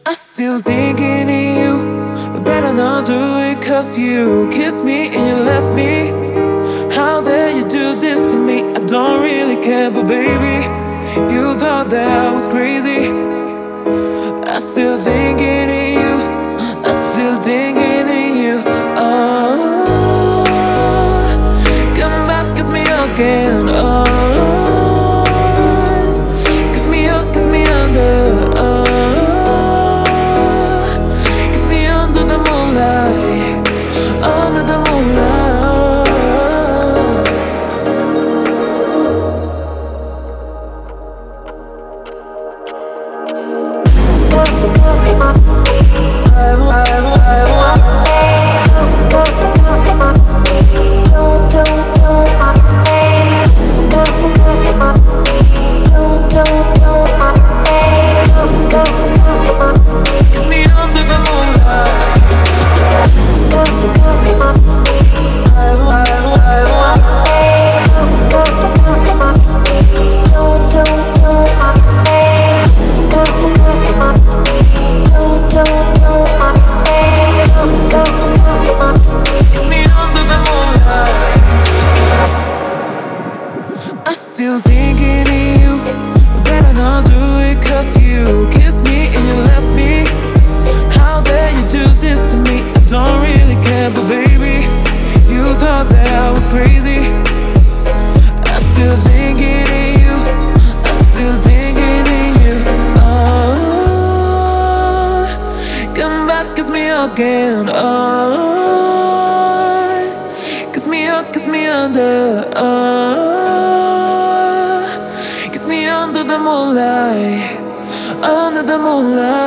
I still thinking of you. I better not do it, cause you kissed me and you left me. How dare you do this to me? I don't really care, but baby, you thought that I was crazy. I still thinking of you. I still thinking of you. Oh, come back, kiss me again. Oh, kiss me up, kiss me under. Kiss me under the moonlight, under the moonlight. Kiss me under the moonlight. Kiss me under the moonlight. I still thinking of you. Better not do it, cause you kissed me and you left me. How dare you do this to me? I don't really care, but baby, you thought that I was crazy. I still thinking of you. I still thinking of you. Oh, come back, kiss me again. Oh, kiss me up, kiss me under. Kiss me under the moonlight, under the moonlight.